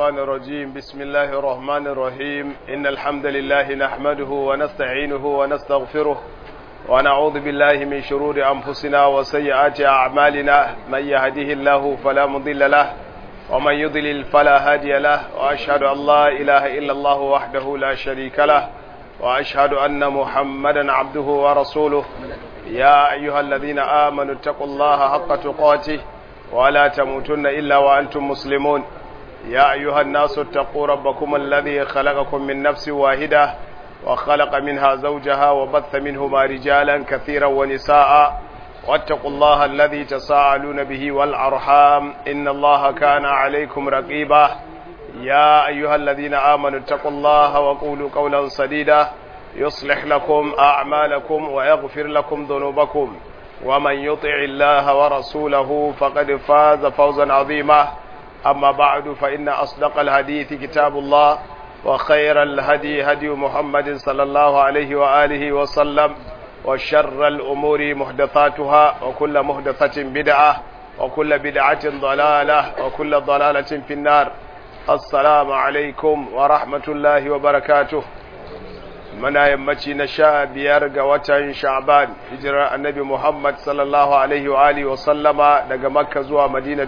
الشيطان الرجيم بسم الله الرحمن الرحيم إن الحمد لله نحمده ونستعينه ونستغفره ونعوذ بالله من شرور أنفسنا وسيئات أعمالنا من يهده الله فلا مضل له ومن يضلل فلا هادي له وأشهد أن لا إله إلا الله وحده لا شريك له وأشهد أن محمدا عبده ورسوله يا أيها الذين آمنوا اتقوا الله حق تقاته ولا تموتن إلا وأنتم مسلمون يا أيها الناس اتقوا ربكم الذي خلقكم من نفس واحدة وخلق منها زوجها وبث منهما رجالا كثيرا ونساء واتقوا الله الذي تساءلون به والأرحام إن الله كان عليكم رقيبا يا أيها الذين آمنوا اتقوا الله وقولوا قولا سديدا يصلح لكم أعمالكم ويغفر لكم ذنوبكم ومن يطع الله ورسوله فقد فاز فوزا عظيما أما بعد فإن أصدق الحديث كتاب الله وخير الهدي هدي محمد صلى الله عليه وآله وسلم وشر الأمور محدثاتها وكل محدثة بدعة وكل بدعة ضلالة وكل ضلالة في النار السلام عليكم ورحمة الله وبركاته muna yammaci na 15 ga watan Sha'ban hijirar Annabi Muhammad sallallahu alaihi wa alihi wa sallama daga Makka zuwa Madina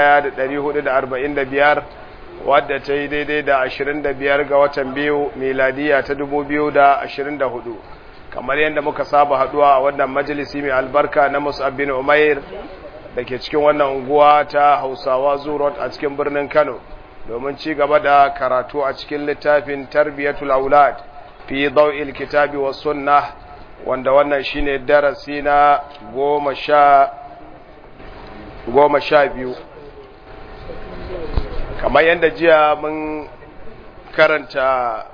1445 wadda ta yi daidai da 25 ga watan biyu miladiya ta 2024 kamar yadda muka saba haduwa a wannan majalisi mai albarka na Mus'ab bin Umair dake cikin wannan unguwa ta Hausawa Zurot a cikin birnin Kano domin ci gaba da karatu a cikin littafin Tarbiyatul Aulad fi daw'il kitabi was sunnah wanda wannan shine darasi na 12 kamar yadda jiya mun karanta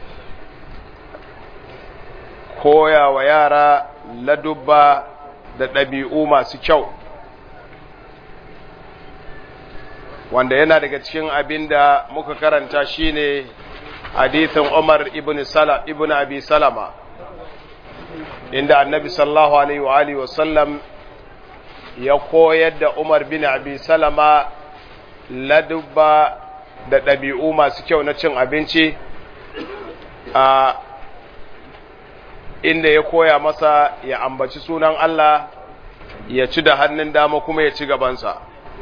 koya wa yara ladubba da ɗabi'u masu kyau wanda yana daga cikin abinda muka karanta shine hadithin Umar ibn Abi Salama inda Annabi sallallahu alaihi wa sallam ya koyar da Umar bin Abi Salama ladubba da ɗabi'u masu kyau na cin abinci a inda ya koya masa ya ambaci sunan Allah ya ci da hannun dama kuma ya ci gabansa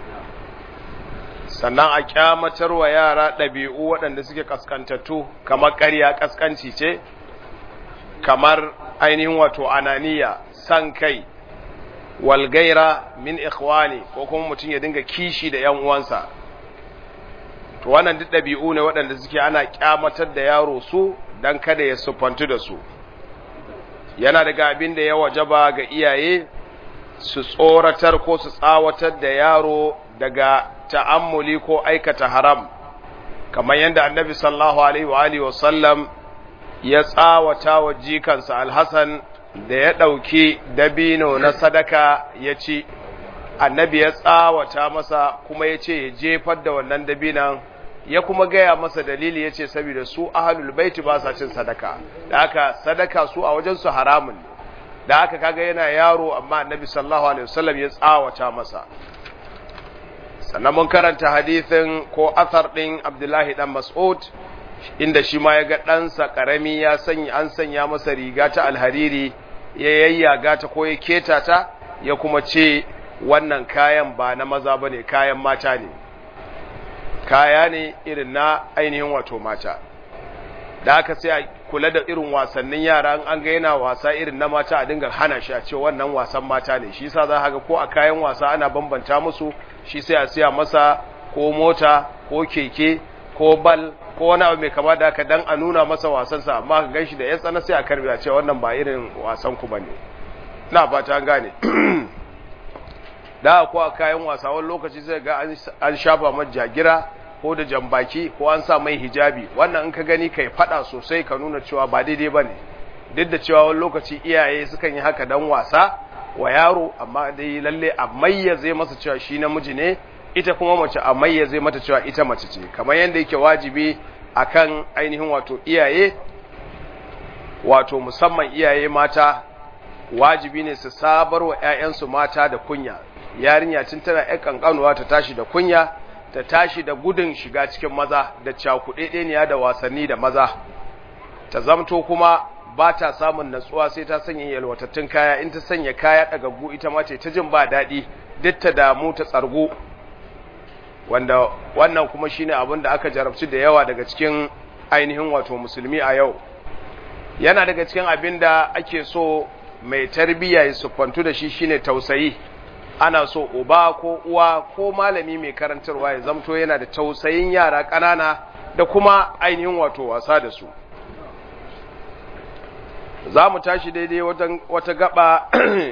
sannan a kyamatar wa yara ɗabi'u waɗanda suke kaskantattu kamar ƙarya kaskanci ce kamar ainihin wato ananiya san kai walgaira min ikhwani ko kuma mutum ya dinga kishi da ‘yan uwansa to wannan duk ɗabi'u ne waɗanda suke ana kyamatar da yaro su don kada ya siffantu da su yana daga abin da ya wajaba ga iyaye su tsoratar ko su tsawatar da yaro daga ta'ammuli ko aikata haram kamar yadda Annabi sallallahu alaihi wa sallam ya tsawata wa jikansa Al-Hasan da ya ɗauki dabino na sadaka ya ci Annabi ya tsawata masa kuma ya ce ya jefar da wannan dabinan ya kuma gaya masa dalili ya ce saboda su ahlul baiti ba sa cin sadaka da haka sadaka su a wajen su haramun ne da haka kaga yana yaro amma Annabi sallallahu alaihi wasallam ya tsawata masa sannan mun karanta hadithin ko athar din Abdullahi dan Mas'ud inda shi ma ya ga ɗansa ƙarami an sanya masa riga ta alhariri ya yayyaga ta ko ya keta ta ya kuma ce wannan kayan ba na maza bane kayan mata ne kaya ne irin na ainihin wato mata da aka sai a kula da irin wasannin yara an ga yana wasa irin na mata a dinga hana shi a ce wannan wasan mata ne shi yasa za ka ga ko a kayan wasa ana bambanta musu shi sai a siya masa ko mota ko keke ko bal ko wani abu mai kama da haka dan a nuna masa wasansa amma ka ganshi da ya tsana sai a karbi a ce wannan ba irin wasan ku bane ina fata an gane da ko a kayan wasa wani lokaci sai ga an shafa masa jagira ko da jambaki ko an sa mai hijabi wannan in ka gani kai fada sosai ka nuna cewa ba daidai bane duk da cewa wani lokaci iyaye sukan yi haka dan wasa wa yaro amma dai lalle a mayyaze masa cewa shi namiji ne ita kuma mace a mayyaze mata cewa ita mace ce kamar yanda yake wajibi akan ainihin wato iyaye wato musamman iyaye mata wajibi ne su sabar wa ƴaƴansu mata da kunya yarinya tun tana ƴar kankanuwa ta tashi da kunya ta tashi da gudun shiga cikin maza da cakuɗeɗeniya da wasanni da maza, ta zamto kuma ba ta samun natsuwa sai ta sanya yalwatattun kaya, in ta sanya kaya ɗagaggu ita ma ce ta jin ba daɗi, duk ta damu ta tsargu, wanda wannan kuma shine abin da aka jarabci da yawa daga cikin ainihin wato musulmi a yau. Yana daga cikin abin da ake so mai tarbiyya ya siffantu da shi shine tausayi. Ana so uba ko uwa ko malami mai karantarwa ya zamto yana da tausayin yara ƙanana da kuma ainihin wato wasa da su. za mu tashi daidai wata gaba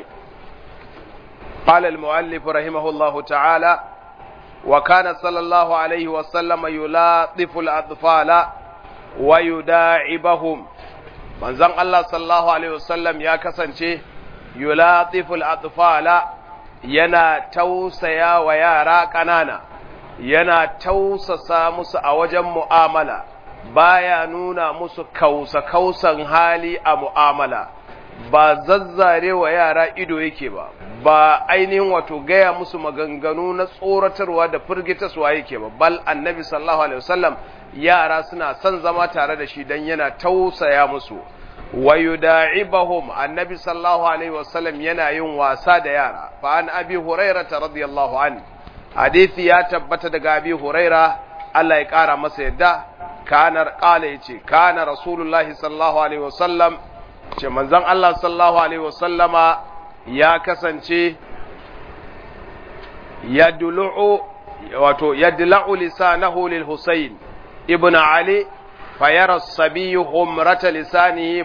قال المؤلف رحمه الله تعالى وكان صلى الله عليه وسلم يلاطف الأطفال ويداعبهم manzon Allah sallallahu alaihi wasallam ya kasance yulatiful atfala yana tausaya wa yara kanana yana tausasa musu a wajen mu'amala baya nuna musu kausan hali a mu'amala ba zazzare wa yara ido yake ba ainihin wato gaya musu maganganu na tsoratarwa da firgitaswa yake ba bal annabi sallallahu alaihi wasallam yara suna son zama tare da shi dan yana tausaya musu wayuda'ibahum annabi sallallahu alaihi wasallam yana yin wasa da yara fa an abi hurairah radiyallahu an hadisi ya tabbata daga abi hurairah Allah ya kara masa yadda qala yace kana rasulullahi sallallahu alaihi wasallam ce manzon Allah sallallahu alaihi wasallama ya kasance yadla'u lisanahu lil Husayn ibn Ali fayara as-sabiyyu humrata lisanihi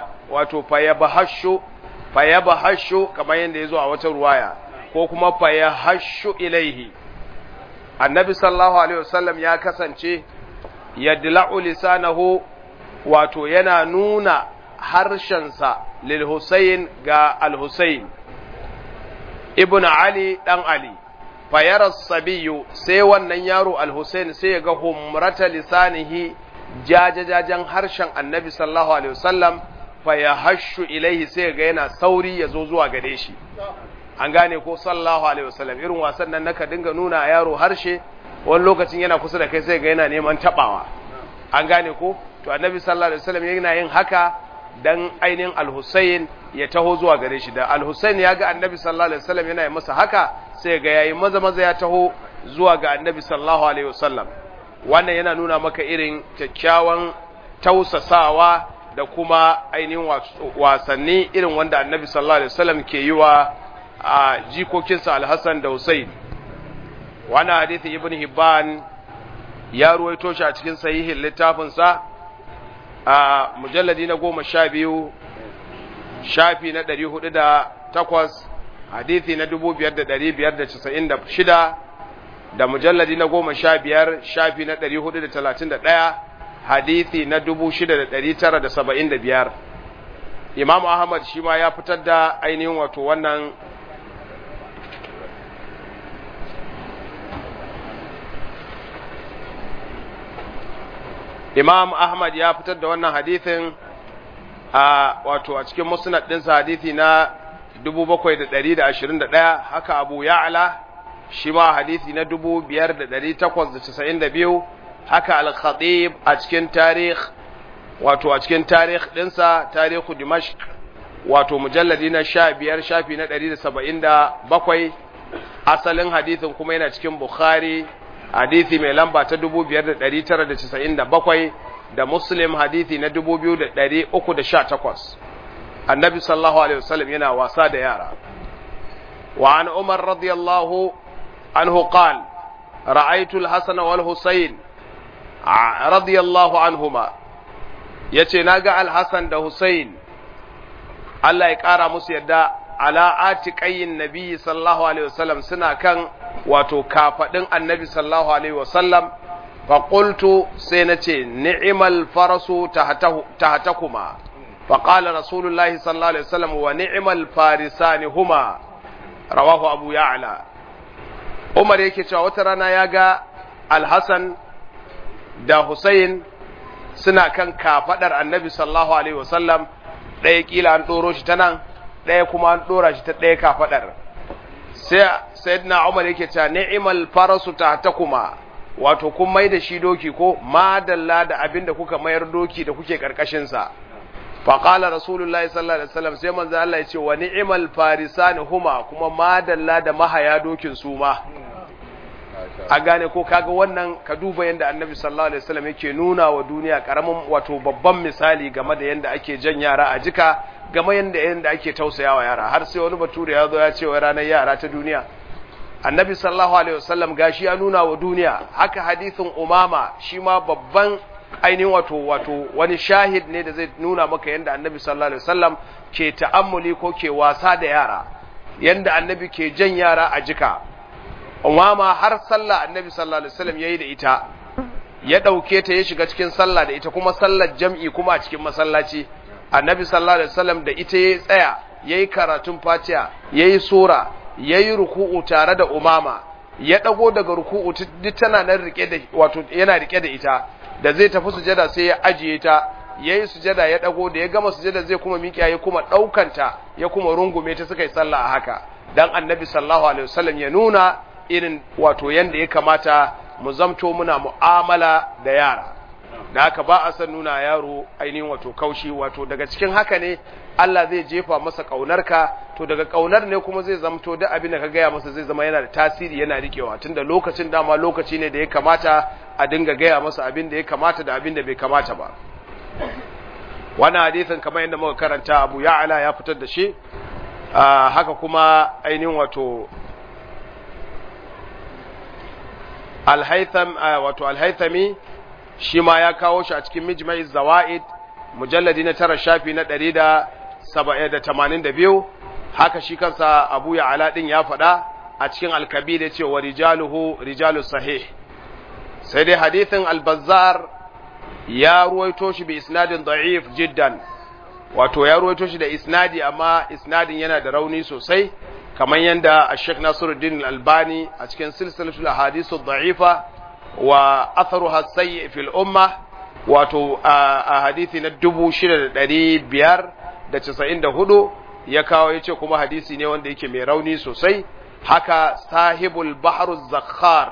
fayabahashu kamar yanda yazo a wata ruwaya ko kuma fayahashu ilaihi annabi sallallahu alaihi wasallam ya kasance yadla'u lisanahu yana nuna harshensa lil Husayn ga al-Husayn ibn Ali dan Ali fayara as-sabiyyu sai wannan yaro al-Husayn sai ya ga humrata lisanihi jajajajen harshen annabi sallallahu alaihi wasallam fayahashu ilaihi sai ga yana sauri ya zo zuwa gare shi an gane ko sallallahu alaihi wasallam irin wasan nan naka dinga nuna a yaro harshe wani lokacin yana kusa da kai sai ga yana neman tabawa an gane ko to annabi sallallahu alaihi wasallam yana yin haka dan ainihin al-Husayn ya taho zuwa gare shi da al-Husayn ya ga annabi sallallahu alaihi wasallam yana yi masa haka sai ga yayi maza ya taho zuwa ga annabi sallallahu alaihi wasallam wannan yana nuna maka irin kyakkyawan tausasawa da kuma ainihin wasanni irin wanda annabi sallallahu alaihi wasallam ke yi wa jikokinsa al-Hasan da Husayn wannan hadisi ibn Hibban ya ruwaito shi a cikin sahihin littafinsa a mujalladi na 12 shafi na 408 hadisi na 5596 da mujalladi na 15 shafi na 431 hadisi na 6975 Imam Ahmad shi ma ya fitar da ainihin wato wannan Imam Ahmad ya fitar da wannan hadisin a cikin musnad ɗinsa hadisi na 7121 haka Abu Ya'la shi ma hadisi na 5892 haka Al-Khatib a cikin tarikh ɗinsa tarihu Dimashq mujalladi na 15 shafi na 177 asalin hadisin kuma yana cikin Bukhari hadisi mai lamba ta 5997 da Muslim hadisi na 2318 annabi sallallahu alaihi wasallam yana wasa da yara wa an Umar radiyallahu anhu qala ra'aytu al-Hasan wal Husayn radiyallahu anhuma yace naga al-Hasan da Husayn Allah ya kara musu yadda ala atiqayin nabi sallallahu alaihi wasallam suna kan kafadin annabi sallallahu alaihi wasallam fa qultu sai nace ni'mal farasu tahtakuma fa qala rasulullahi sallallahu alaihi wasallam wa ni'mal farisani huma rawahu abu ya'la Umar yake cewa wata rana yaga al-Hasan da Husayn suna kan kafadar annabi sallallahu alaihi wasallam ɗaya kila an doro shi ta nan ɗaya kuma an dora shi ta ɗaya kafadar sai sayyidina Umar yake cewa ni'mal farasu tahtakuma wato kun mai da shi doki ko madalla da abinda kuka mayar doki da kuke karkashin sa fa qala rasulullahi sallallahu alaihi wasallam sai manzo Allah ya ce wa ni'mal farisan huma kuma madalla da mahaya dokin su ma a gane ko kaga wannan ka duba yanda annabi sallallahu alaihi wasallam yake nuna wa duniya karamin wato babban misali game da yanda ake jan yara a jika game yanda ake tausayawa yara har sai wani bature ya zo ya ce wa ranar yara ta duniya annabi sallallahu alaihi wasallam gashi ya nuna wa duniya haka hadisin umama shi ma babban ainihin wato wani shahid ne da zai nuna maka yanda annabi sallallahu alaihi wasallam ke ta'ammuli ko ke wasa da yara yanda annabi ke jan yara a jika umama har sallah annabi sallallahu alaihi wasallam yayi da ita ya dauke ta ya shiga cikin sallah da ita kuma sallar jam'i kuma a cikin masallaci annabi sallallahu alaihi wasallam da ita ya tsaya yayi karatun fatiha yayi sura yayi ruku'u tare da umama ya dago daga ruku'u duk tana nan rike da wato yana rike da ita da zai tafi sujada sai ya ajiye ta yayi sujada ya dago da ya gama sujada zai kuma miƙa ya kuma daukanta ya kuma rungume ta suka yi sallah a haka dan annabi sallallahu alaihi wasallam ya nuna irin wato yanda ya kamata mu zamto muna mu'amala da yara da haka ba a san nuna yaro ainihin wato kaushi wato daga cikin haka ne Allah zai jefa masa kaunarka to daga kaunar ne kuma zai zamto duk abin da ka gaya masa zai zama yana da tasiri yana rikewa tunda lokacin dama lokaci ne da ya kamata a dinga gaya masa abin da ya kamata da abin da bai kamata ba wannan hadisin kamar yadda muka karanta Abu Ya'la ya fitar da shi haka kuma ainihin wato Al-Haythami shi ma ya kawo shi a cikin Mijma'i Zawaid mujalladi na 9 shafi na 182 haka shi kansa Abu Ya'la din ya faɗa a cikin Al-Kabir yace wa rijaluhu rijalus sahih sai dai hadithin Al-Bazzar ya ruwaito shi bi isnadin da'if jiddan wato ya ruwaito shi da isnadi amma isnadin yana da rauni sosai kamar yanda Sheikh Nasiruddin Al-Albani a cikin silsilatul ahadith ad-da'ifa wa atharuha sayyi fil umma wato a hadisi na 6594 ya kawo yace kuma hadisi ne wanda yake mai rauni sosai haka sahibul bahr zakhar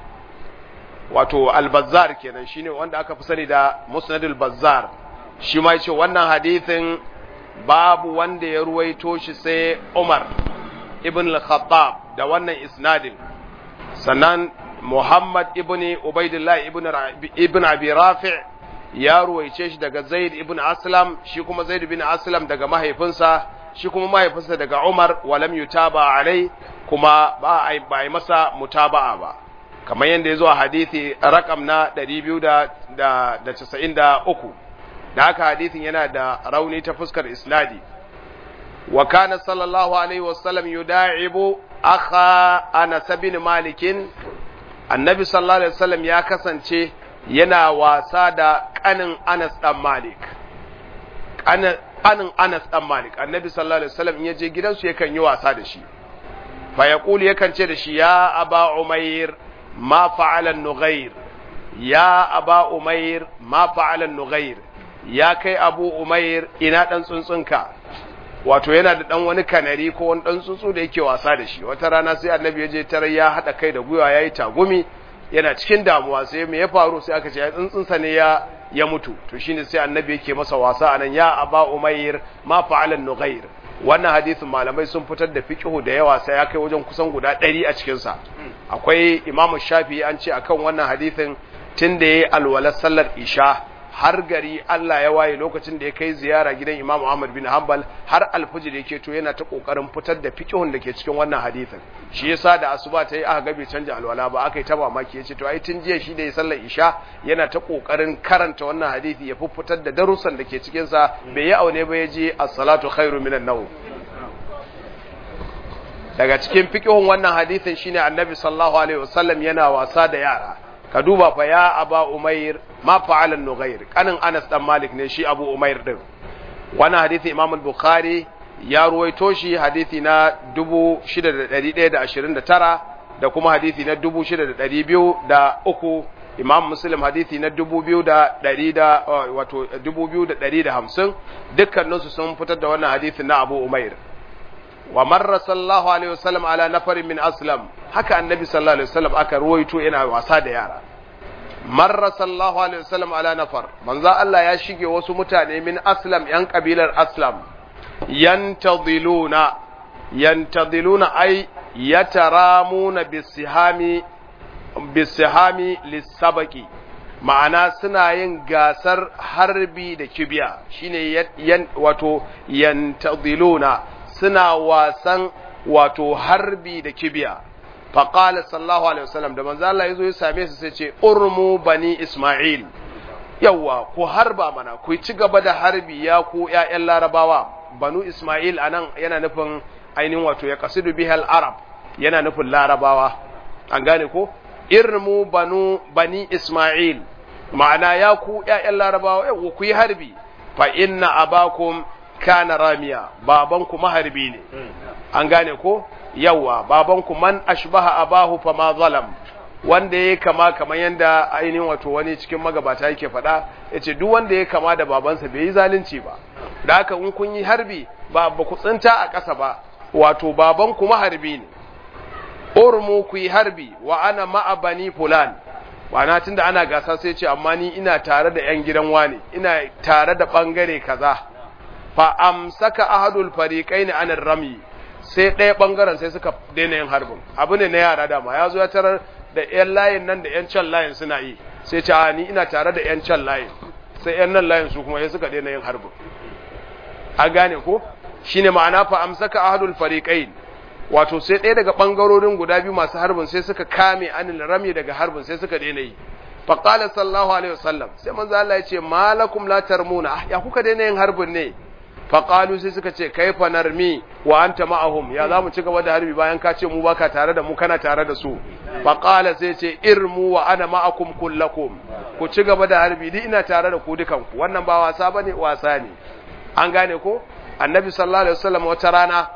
wato al-Bazzar kenan shine wanda aka fi sani da Musnadul Bazzar shi ma yace wannan hadisin babu wanda ya ruwaito shi sai Umar ibn al-Khattab da wannan isnadin sannan Muhammad ibn Ubaidillah ibn Abi Rafi' ya ruwaice shi daga Zaid ibn Aslam shi kuma Zaid ibn Aslam daga mahaifinsa shi kuma mahaifinsa daga Umar walam yutaba alai kuma ba ai masa mutaba'a ba kamar yanda yazo a hadisi rakam na 293 da haka hadisin yana da rauni ta fuskar isnadi wa kana sallallahu alaihi wasallam yuda'ibu akha Anas bin Malik annabi sallallahu alaihi wasallam ya kasance yana wasa da kanin Anas dan Malik kanin Anas dan Malik annabi sallallahu alaihi wasallam in yaje gidansu yakan yi wasa da shi fa yaqulu yakan ce da shi ya aba umair ma fa'ala an-nughair ya aba umair ma fa'ala an-nughair ya kai abu umair ina dan tsuntsunka wato yana da dan wani kanari ko wani dan tsuntsu da yake wasa da shi wata rana sai annabi ya je tare ya hada kai da gwiwa yayi tagumi yana cikin damuwa sai me ya faru sai aka ce ya tsuntsunsa ne ya mutu to shine sai annabi yake masa wasa anan ya aba umayr ma fa'ala an-nughair wannan hadisin malamai sun fitar da fiqhu da yawa sai ya kai wajen kusan guda 100 a cikin sa akwai imam shafi'i an ce akan wannan hadisin tunda yayi alwala sallar isha har gari Allah ya waye lokacin da ya kai ziyara gidan Imam Ahmad bin Hanbal har alfujir yake to yana ta kokarin fitar da fiqhun da ke cikin wannan hadisin shi yasa da asuba ta yi aka ga bai canja alwala ba aka yi ta mamaki yace to ai tun jiya shi da ya sallar isha yana ta kokarin karanta wannan hadisi ya fitar da darussan da ke cikin sa bai yi aune ba yaje as-salatu khairu minan nawm daga cikin fiqhun wannan hadisin shine Annabi sallallahu alaihi wasallam yana wasa da yara ka duba fa ya aba umair ma fa'ala an-nughair kanin Anas dan Malik ne shi Abu Umair din wannan hadisi Imam al-Bukhari ya ruwaito shi hadisi na 6129 da kuma hadisi na 6203 Imam Muslim hadisi na 2150 dukkanin su sun fitar da wannan hadisi na Abu Umair wa marra sallallahu alaihi wasallam ala nafarin min aslam haka annabi sallallahu alaihi wasallam aka ruwaito yana wasa da yara marra sallallahu alaihi wasallam ala nafar manzo Allah ya shige wasu mutane min aslam yan kabilar aslam yantadiluna ay yataramuna bisihami lisabaqi ma'ana suna yin gasar harbi da kibiya shine wato yantadiluna suna wasan wato harbi da kibiya faqala sallallahu alaihi wasallam da manzo Allah yazo ya same su sai ce urmu bani isma'il yawa ku harba mana ku ci gaba da harbi ya ku ƴaƴan larabawa banu isma'il anan yana nufin ainihin wato ya qasidu bihal arab yana nufin larabawa an gane ko irmu bani isma'il ma'ana ya ku ƴaƴan larabawa yawa ku yi harbi fa inna abakum kana ramiya babanku maharbi ne an gane ko yawa babanku man ashbaha abahu fama zalam wanda ya kama kamar yanda ainihin wato wani cikin magabata yake faɗa yace duk wanda ya kama da babansa bai yi zalunci ba da haka in kun yi harbi ba ku tsinta a ƙasa ba wato babanku maharbi ne urmu ku yi harbi wa ana ma'a bani fulan wana tunda ana gasa sai ce amma ni ina tare da yan gidan wani ina tare da bangare kaza fa amsaka ahadul fariqaini anir rami sai ɗaya ɓangaren sai suka daina yin harbin abu ne na yara dama ya zo ya tarar da ‘yan layin nan da ‘yan can layin suna yi sai ce ni ina tare da ‘yan can layin sai ‘yan nan layin su kuma sai suka daina yin harbin a gane ko shi ne ma'ana fa amsaka ahadul fariqain wato sai ɗaya daga ɓangarorin guda biyu masu harbin sai suka kame anil rami daga harbin sai suka daina yi fa qala sallallahu alaihi wasallam sai manzo Allah ya ce malakum la tarmuna ya kuka daina yin harbin ne faƙalu sai suka ce kaifa narmi wa anta ma'ahum ya za mu ci gaba da harbi bayan ka ce mu baka tare da mu kana tare da su faƙala sai ce irmu wa ana ma'akum kullakum ku ci gaba da harbi ni ina tare da ku dukan ku wannan ba wasa bane wasa ne an gane ko annabi sallallahu alaihi wasallam wata rana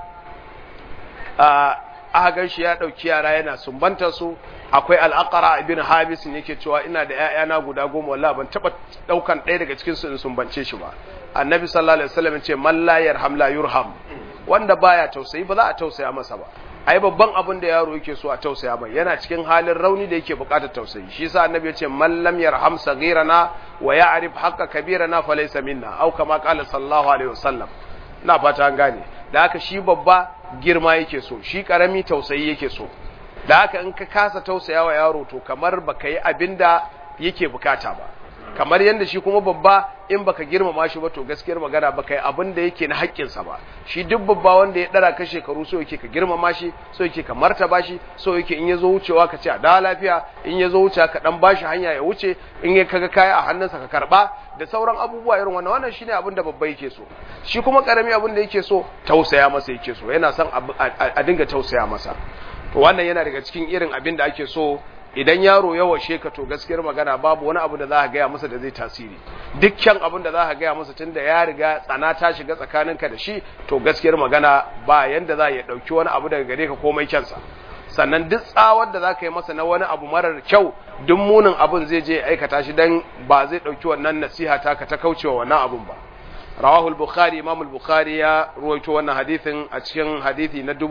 aka gan shi ya dauki yara yana sumbantar su akwai al-aqra ibn habis ne yake cewa ina da ƴaƴana guda 10 wallahi ban taba daukan ɗaya daga cikin su in sumbance shi ba annabi sallallahu alaihi wasallam ya ce man la yarham la yurham wanda baya tausayi ba za a tausaya masa ba ai babban abin da yaro yake so a tausaya mai yana cikin halin rauni da yake bukatar tausayi shi yasa annabi ya ce man lam yarham saghirana wa ya'rif haqqa kabirana falaysa minna au kama qala sallallahu alaihi wasallam ina fata an gane da haka shi babba girma yake so shi karami tausayi yake so da haka in ka kasa tausayawa yaro to kamar baka yi abinda yake bukata ba kamar yadda shi kuma babba in baka girmama shi ba to gaskiyar magana baka yi abin da yake na haƙƙinsa ba shi duk babba wanda ya dara ka shekaru so yake ka girmama shi so yake ka martaba shi so yake in yazo wucewa ka ce a da lafiya in yazo wucewa ka dan bashi hanya ya wuce in ya kaga kaya a hannunsa ka karba da sauran abubuwa irin wannan shine abin da babba yake so shi kuma karami abin da yake so tausaya masa yake so yana son a dinga tausaya masa to wannan yana daga cikin irin abin da ake so idan yaro ya washe ka to gaskiyar magana babu wani abu da za ka gaya masa da zai tasiri dukkan abin da za ka gaya masa tunda ya riga tsana ta shiga tsakaninka da shi to gaskiyar magana ba yanda za ya dauki wani abu daga gare ka komai kyansa sannan duk tsawar da za ka yi masa na wani abu marar kyau duk munin abin zai je aikata shi dan ba zai dauki wannan nasiha ta ka ta kaucewa wannan abun ba rawahu al-bukhari imam al-bukhari ya ruwaito wannan hadisin a cikin hadisi na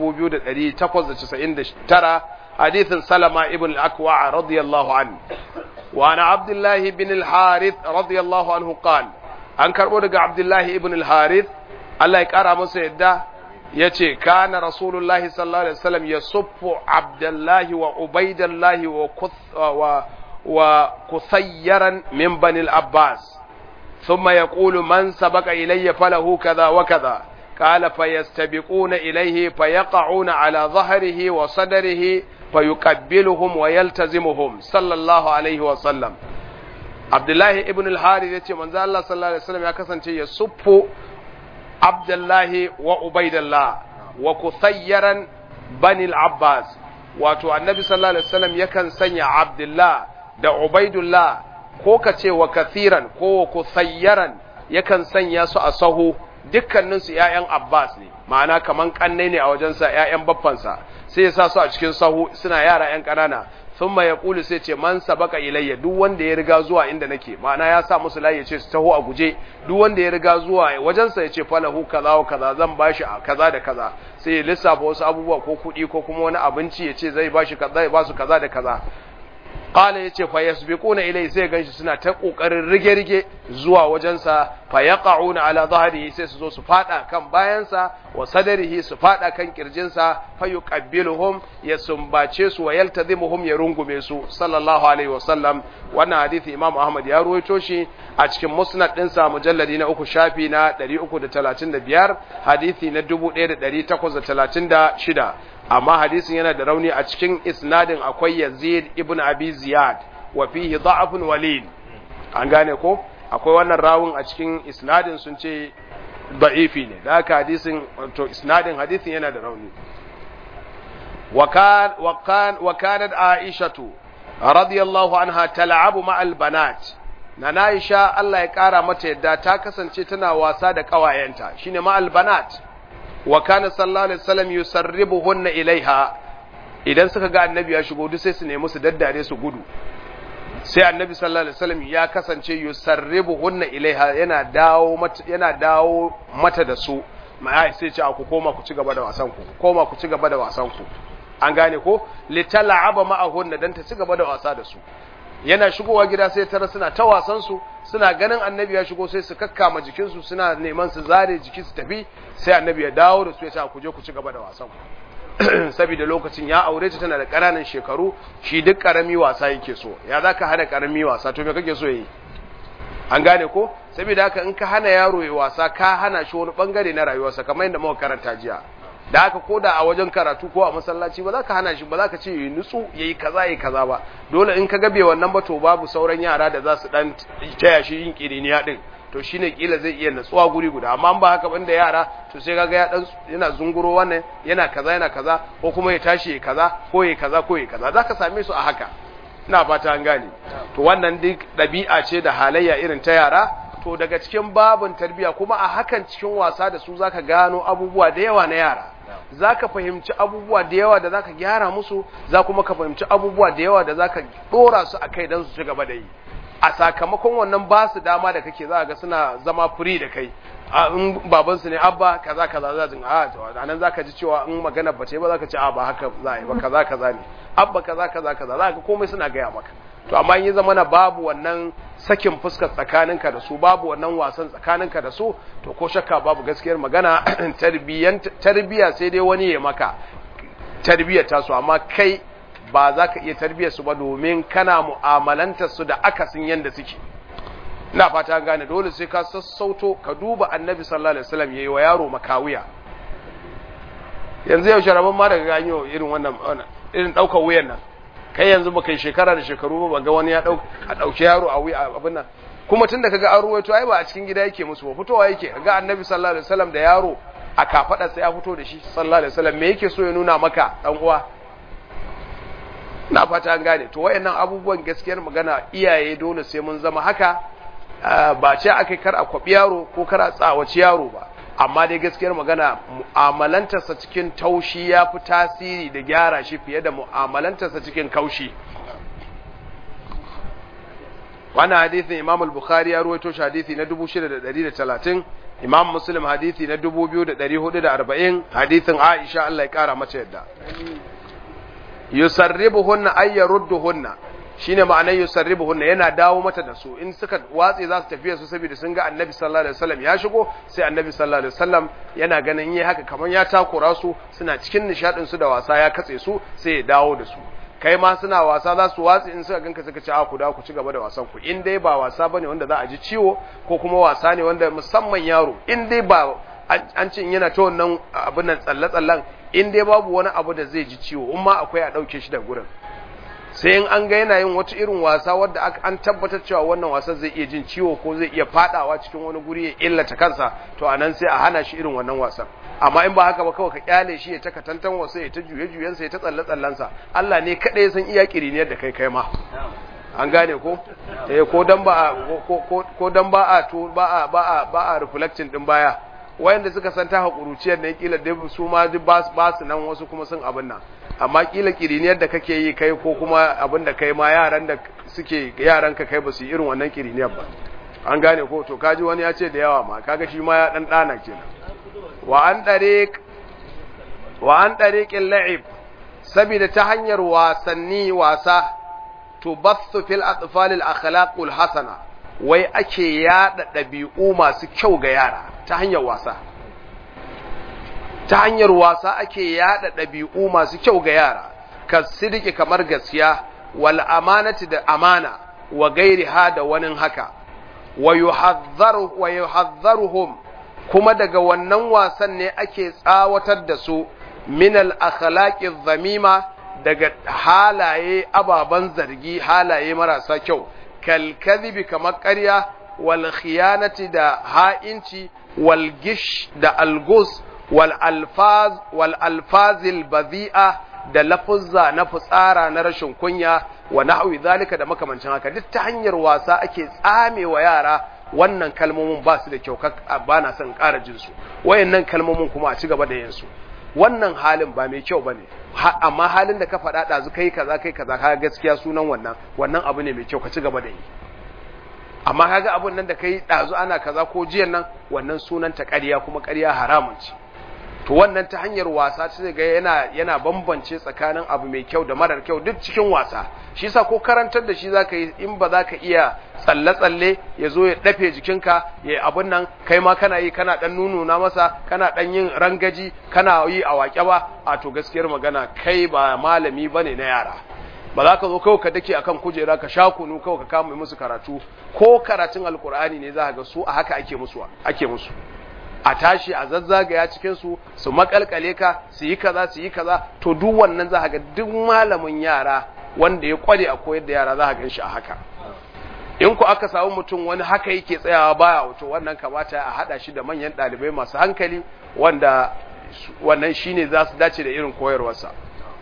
2899 حديث سلمة ابن الأكوع رضي الله عنه وعن عبد الله بن الحارث رضي الله عنه قال أنكر أولك عبد الله ابن الحارث الله يكرى مسيدة يتي كان رسول الله صلى الله عليه وسلم يصف عبد الله وعبيد الله وكثيرا من بني العباس ثم يقول من سبق إلي فله كذا وكذا قال فيستبقون إليه فيقعون على ظهره وصدره فيقبلهم ويلتزمهم صلى الله عليه وسلم عبد الله ابن الحارث yace manzo Allah sallallahu alaihi wasallam ya kasance ya suffu Abdullah wa Ubaidillah wa Kuthayyaran bani al-Abbas wato annabi sallallahu alaihi wasallam yakan sanya Abdullah da Ubaidullah ko kace wa kathiran ko Kuthayyaran yakan sanya su a sahu dukkaninsu ‘ya'yan Abbas ne, ma'ana kaman ƙannai ne a wajensa ‘ya'yan baffansa, sai ya sa su a cikin sahu suna yara ‘yan ƙanana, sun ya ƙulu sai ce man sabaka ilayya duk wanda ya riga zuwa inda nake, ma'ana ya sa musu layi ya ce su taho a guje, duk wanda ya riga zuwa wajensa ya ce falahu kaza wa kaza zan bashi a kaza da kaza, sai ya lissafa wasu abubuwa ko kuɗi ko kuma wani abinci ya ce zai bashi kaza ya basu kaza da kaza. qala yace fa yasbiquna ilai sai ganshi suna ta kokarin rige zuwa wajensa fa yaqauna ala dhahrihi sai su zo su fada kan bayansa wa sadrihi su fada kan kirjinsa fa yuqabbiluhum ya sumbace su wa yaltazimuhum ya rungume su sallallahu alaihi wasallam. wannan hadisi Imam Ahmad ya ruwaito shi a cikin musnad dinsa mujalladi na 3 shafi na 335 hadisi na 1836. amma hadisin yana da rauni a cikin isnadin akwai Yazid ibn Abi Ziyad wa fihi da'afun walid. an gane ko akwai wannan rawun a cikin isnadin sun ce da'ifi ne da haka hadisin to isnadin hadisin yana da rauni. wa kanat Aishatu radiyallahu anha tal'abu ma'al banat. na Aisha Allah ya kara mata yadda ta kasance tana wasa da kawayenta shine ma'al banat. wa kana sallallahu alaihi wasallam yusarribuhunna ilaiha. idan suka ga annabi ya shigo duk sai su nemi su daddare su gudu. sai annabi sallallahu alaihi wasallam ya kasance yusarribuhunna ilaiha yana dawo mata da su. mai sai ce ku koma ku ci gaba da wasan ku koma ku ci gaba da wasan ku. an gane ko lital'aba ma'ahunna dan ta ci gaba da wasa da su. yana shigowa gida sai tara suna ta wasan su suna ganin annabi ya shigo sai su kakkama jikin su suna neman su zare jiki su tafi sai annabi ya dawo da su ya ce ku je ku ci gaba da wasan ku. saboda lokacin ya aure ta tana da ƙananan shekaru shi duk karami wasa yake so ya zaka hana karami wasa to me kake so yayi. an gane ko saboda haka in ka hana yaro yayi wasa ka hana shi wani bangare na rayuwarsa kamar yadda muka karanta jiya. da haka koda a wajen karatu ko a masallaci ba za ka hana shi ba za ka ce yi nutsu yayi kaza ba dole in ka gabe wannan ba to babu sauran yara da za su dan taya shi yin kiriniya din to shine kila zai iya natsuwa guri guda amma ba haka banda yara to sai kaga ya dan yana zunguro wannan yana kaza ko kuma ya tashi yayi kaza ko yayi kaza zaka same su a haka. ina fata an gane to wannan duk dabi'a ce da halayya irin ta yara. to daga cikin babun tarbiya kuma a hakan cikin wasa da su zaka gano abubuwa da yawa na yara. zaka fahimci abubuwa da yawa da zaka gyara musu za kuma ka fahimci abubuwa da yawa da zaka dora su akai dan su ci gaba da yi. a sakamakon wannan ba su dama da kake za ga suna zama free da kai. in babansu ne abba kaza za jin anan zaka ji cewa in magana bace ba zaka ce ba haka za a yi ba kaza ne abba kaza za ka komai suna gaya maka. to amma in yi zamana babu wannan sakin fuskar tsakaninka da su babu wannan wasan tsakaninka da su to ko shakka babu gaskiyar magana tarbiya sai dai wani ya maka tarbiyar tasu amma kai ba za ka iya tarbiyar su ba domin kana mu'amalantar su da akasin yanda suke. ina fata gane dole sai ka sassauto ka duba annabi sallallahu alaihi wasallam yayi wa yaro makawiya. yanzu yau sharaban ma daga ganyo irin wannan irin daukar wuyan nan kai yanzu baka yi shekara da shekaru ba ga wani ya dauki yaro a wuya abin nan kuma tunda kaga an ruwaito ai ba a cikin gida yake musu ba fitowa yake ga annabi sallallahu alaihi wasallam da yaro a kafada sai ya fito da shi sallallahu alaihi wasallam me yake so ya nuna maka dan uwa. na fata an gane to wayannan abubuwan gaskiyar magana iyaye dole sai mun zama haka. ba ce akai kar a kwabi yaro ko kar a tsawaci yaro ba amma dai gaskiyar magana mu'amalantarsa cikin taushi ya fi tasiri da gyara shi fiye da mu'amalantarsa cikin kaushi. wannan hadisin Imam al-Bukhari ya ruwaito shi hadisi na 6130 Imam Muslim hadisi na 2440 hadisin Aisha Allah ya kara mata yadda. yusarribuhunna ay yarudduhunna shine ma'anar yusarribuhunna yana dawo mata da su in suka watse za su tafiya su saboda sun ga annabi sallallahu alaihi wasallam ya shigo sai annabi sallallahu alaihi wasallam yana ganin yi haka kaman ya takura su suna cikin nishadin su da wasa ya katse su sai ya dawo da su. kai ma suna wasa za su watse in suka ganka suka ce ku dawo ku ci gaba da wasan ku in dai ba wasa bane wanda za a ji ciwo ko kuma wasa ne wanda musamman yaro in dai ba an ce yana ta wannan abin nan tsalle-tsallen in dai babu wani abu da zai ji ciwo in ma akwai a ɗauke shi da gurin sai in an ga yana yin wata irin wasa wadda an tabbatar cewa wannan wasan zai iya jin ciwo ko zai iya fadawa cikin wani guri ya illata kansa to anan sai a hana shi irin wannan wasan. amma in ba haka ba kawai ka kyale shi ya ta katantan wasa ya ta juye-juyensa ya ta tsalle-tsallensa Allah ne kaɗai ya san iya kiriniyar da kai ma. an gane ko ko dan ba a reflecting din baya wayanda suka san ta hakuruciyar ne kila dai su ma duk ba su nan wasu kuma sun abin nan amma kila kiriniyar da kake yi kai ko kuma abin da kai ma yaran da suke yaran ka kai ba su irin wannan kiriniyar ba. an gane ko to kaji wani ya ce da yawa ma kaga shi ma ya dan dana kenan. wa an tariqil la'ib sabida ta hanyar wasanni wasa tubathu fil atfal al akhlaqul hasana wai ake yada dabi'u masu kyau ga yara ta hanyar wasa ake yada dabi'u masu kyau ga yara kasidiki kamar gaskiya wal amanati da amana wa gairiha da wani haka wa yuhadharuhum kuma daga wannan wasan ne ake tsawatar da su min al akhlaqi dhamima daga halaye ababan zargi halaye marasa kyau kal kadhibi kamar ƙarya wal khiyanati da ha'inci wal gish da algus wal alfazil badhi'a da lafuzza na fitsara na rashin kunya wa nahwi zalika da makamancin haka duk ta hanyar wasa ake tsamewa yara wannan kalmomin ba su da kyau ba na son ƙara jin su wayannan kalmomin kuma a ci gaba da yin su wannan halin ba mai kyau bane amma halin da ka faɗa ɗazu kai kaza kaga gaskiya sunan wannan abu ne mai kyau ka ci gaba da yi amma kaga abun nan da kai ɗazu ana kaza ko jiyan nan wannan sunan ta ƙarya kuma ƙarya haramun ce to wannan ta hanyar wasa ce ga yana bambance tsakanin abu mai kyau da marar kyau duk cikin wasa shi yasa ko karantar da shi zaka yi in ba zaka iya tsalle ya zo ya dafe jikinka ya abun nan kai ma kana yi kana dan nununa masa kana dan yin rangaji kana yi a waƙe ba a to gaskiyar magana kai ba malami bane na yara ba za ka zo kawai ka dake akan kujera ka sha kunu kawai ka kama musu karatu ko karatun alkur'ani ne za ka ga su a haka ake musu a tashi a zazzagaya cikin su makalkale ka su yi kaza to duk wannan za ka ga duk malamin yara wanda ya kware a koyar da yara za ka gan shi a haka in ku aka samu mutum wani haka yake tsayawa baya wato wannan kamata a hada shi da manyan dalibai masu hankali wanda wannan shine za su dace da irin koyarwarsa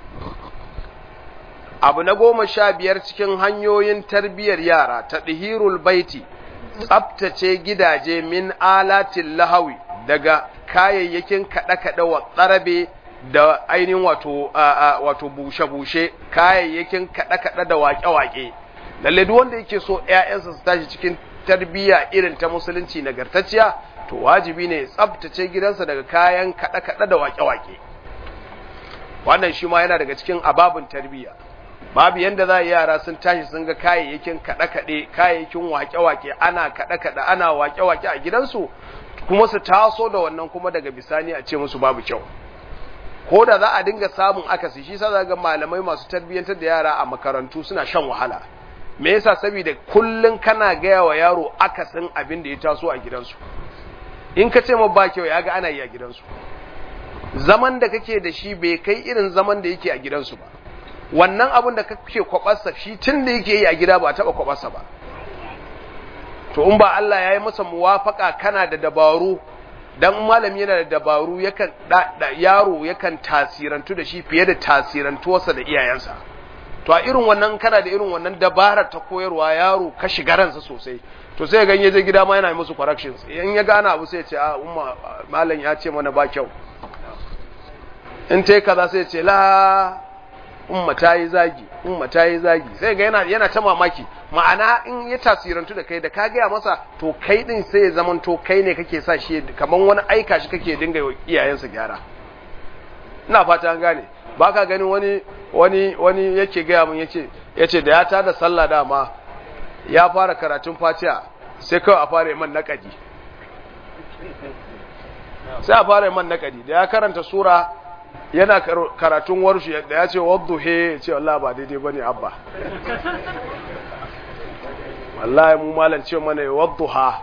abu na 15 cikin hanyoyin tarbiyyar yara tadhirul baiti tsaftace gidaje min alatil lahawi daga kayayyakin kada-kada wa tsarabe da ainihin wato bushe-bushe kayayyakin kada-kada da waƙe-waƙe lalle duk wanda yake so ƴaƴansa su tashi cikin tarbiyya irin ta musulunci nagartacciya to wajibi ne tsaftace gidansa daga kayan kada-kada da waƙe-waƙe wannan shi ma yana daga cikin ababun tarbiyya babu yanda za yara sun tashi sun ga kayayyakin kaɗe-kaɗe kayayyakin waƙe-waƙe ana kaɗe-kaɗe ana waƙe-waƙe a gidansu kuma su taso da wannan kuma daga bisani a ce musu babu kyau ko da za a dinga samun akasi shi sa ga malamai masu tarbiyyantar da yara a makarantu suna shan wahala me yasa saboda kullun kana gaya wa yaro akasin abin da ya taso a gidansu in ka ce ma ba kyau ya ga ana yi a gidansu zaman da kake da shi bai kai irin zaman da yake a gidansu ba wannan abin da kake kwabarsa shi tun da yake yi a gida ba taba kwabarsa ba to in ba Allah ya yi masa muwafaka kana da dabaru dan malami yana da dabaru yakan yaro yakan tasirantu da shi fiye da tasirantuwarsa da iyayensa to a irin wannan kana da irin wannan dabarar ta koyarwa yaro ka shiga ransa sosai to sai ga yaje gida ma yana musu corrections in ya gana abu sai ya ce a umma malam ya ce mana ba kyau in tai kaza sai ya ce la umma ta yi zagi sai ga yana ta mamaki ma'ana in ya tasirantu da kai da ka gaya masa to kai din sai ya zaman to kai ne kake sa shi kaman wani aika shi kake dinga iyayensa gyara ina fata an gane baka ganin wani yake gaya mun yace da ya tada sallah dama ya fara karatun Fatiha sai kawai a fara man naqadi da ya karanta sura yana karatun warshi da ya ce wadduhe ya ce wallahi ba daidai bane abba wallahi mu malam ce mana wadduha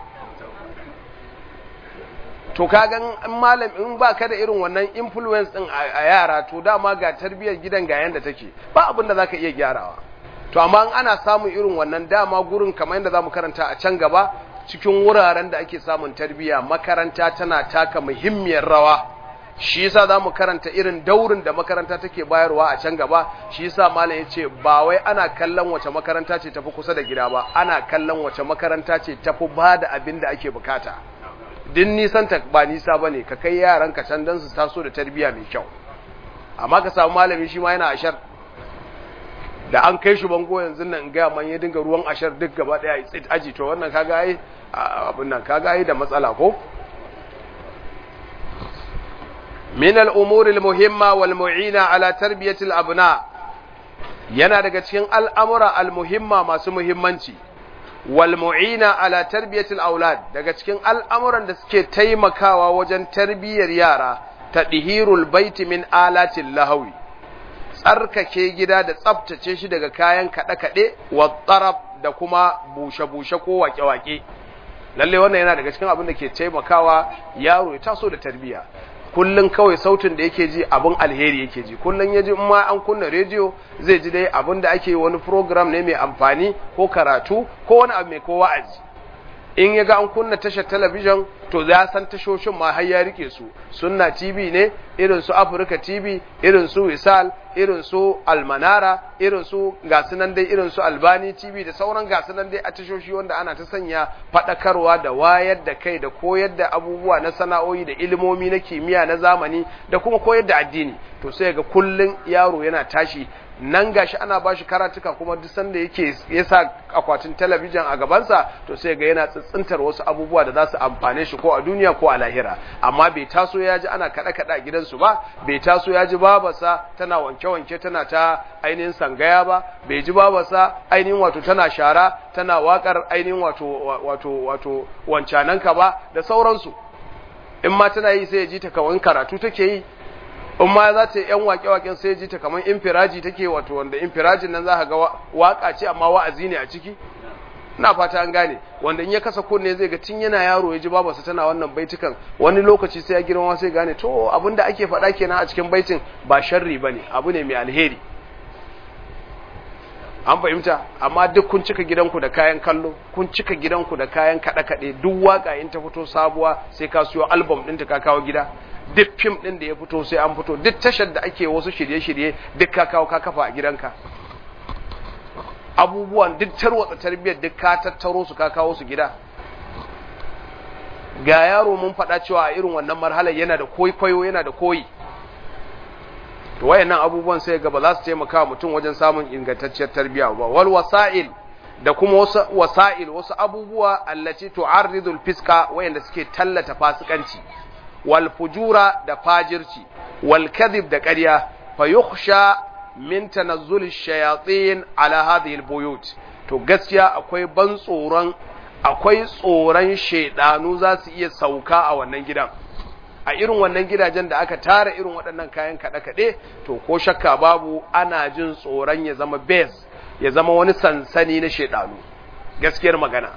to kagan malam in baka da irin wannan influence din a yara to dama ga tarbiyyar gidan ga yanda take ba abin da zaka iya gyarawa to amma ana samun irin wannan dama gurin kamar yadda zamu karanta a can gaba cikin wuraren da ake samun tarbiyya makaranta tana taka muhimmiyar rawa shi yasa zamu karanta irin daurin da makaranta take bayarwa a can gaba shi yasa malam yace ba wai ana kallon wace makaranta ce tafi kusa da gida ba ana kallon wace makaranta ce tafi bada abin da ake bukata din nisan ta ba nisa bane ka kai yaran ka can dan su taso da tarbiyya mai kyau amma ka samu malami shi ma yana ashar da an kai shi bango yanzu nan in ga man ya dinga ruwan ashar duk gaba daya tsit aji to wannan kaga ai abin nan kaga ai da matsala ko من الأمور المهمة والمعينة على تربية الأبناء yana daga cikin al'amura al-muhimma masu muhimmanci wal mu'ina ala tarbiyatil aulad, daga cikin al'amuran da suke taimakawa wajen tarbiyyar yara tadhirul baiti min alatil lahawi, tsarkake gida da tsaftace shi daga kayan kaɗe-kaɗe wa tsarab da kuma bushe-bushe ko wake-wake. Lalle wannan yana daga cikin abin da ke taimakawa yaro ya taso da tarbiyya. Kullun kawai sautin da yake ji abin alheri yake ji, kullun ya ji in ma an kunna rediyo zai ji dai abin da ake wani program ne mai amfani ko karatu ko wani abu mai ko wa'azi. In ya ga an kunna tashar talabijin to ya san tashoshin ma har ya rike su, Sunna TV ne, irin su Africa TV, irin su Wisal, irin su Almanara, irin su gasunan dai, irin su Albani TV da sauran gasunan dai a tashoshi wanda ana ta sanya faɗakarwa da wayar da kai da koyar da abubuwa na sana'o'i da ilimomi na kimiyya na zamani da kuma koyar da addini. To sai ga kullun yaro yana tashi nan gashi ana bashi karatuka, kuma duk sanda yake yasa akwatin talabijin a gabansa to sai ga yana tsintsintar wasu abubuwa da za su amfane shi ko a duniya ko a lahira. Amma bai taso ya ji ana kada a gidansu ba, bai taso ya ji babarsa tana wanke-wanke tana ta ainihin sangaya ba, bai ji babarsa ainihin wato tana shara tana wakar ainihin wato wancananka ba da sauransu. In ma tana yi sai ya ji ta kawan karatu take yi, in ma za ta yi ‘yan waƙe-waƙen sai ji ta kamar infiraji take, wato wanda infirajin nan za ka ga waƙa ce amma wa'azi ne a ciki. Ina fata an gane, wanda in ya kasa kunne zai ga tun yana yaro ya ji babarsa tana wannan baitukan, wani lokaci sai ya girma sai gane to abin da ake faɗa kenan a cikin baitin ba sharri ba ne, abu ne mai alheri. An fahimta, amma duk kun cika gidanku da kayan kallo, kun cika gidanku da kayan kaɗe-kaɗe, duk waƙa in ta fito sabuwa sai ka siyo album ɗinta ka kawo gida. Duk fim ɗin da ya fito sai an fito, duk tashar da ake wasu shirye-shirye duk ka kawo ka kafa a gidanka. Abubuwan duk tarwatsa tarbiyyar duk ka tattaro su ka kawo su gida. Ga yaro mun faɗa cewa a irin wannan marhalar yana da kwaikwayo, yana da koyi. To wayannan abubuwan sai ga ba za su taimaka mutum wajen samun ingantacciyar tarbiyya ba. Wal wasa'il da kuma wasu wasa'il, wasu abubuwa allati tu'arridul fiska, wayanda suke tallata fasikanci. Wal fujura da fajirci, wal kadhib da ƙarya, fa yukhsha min tanazzul shayatin ala hadhihi albuyut. To gaskiya akwai ban tsoron, akwai tsoron shedanu za su iya sauka a wannan gidan, a irin wannan gidajen da aka tara irin waɗannan kayan kaɗe-kaɗe. To ko shakka babu ana jin tsoron ya zama base, ya zama wani sansani na shedanu, gaskiyar magana.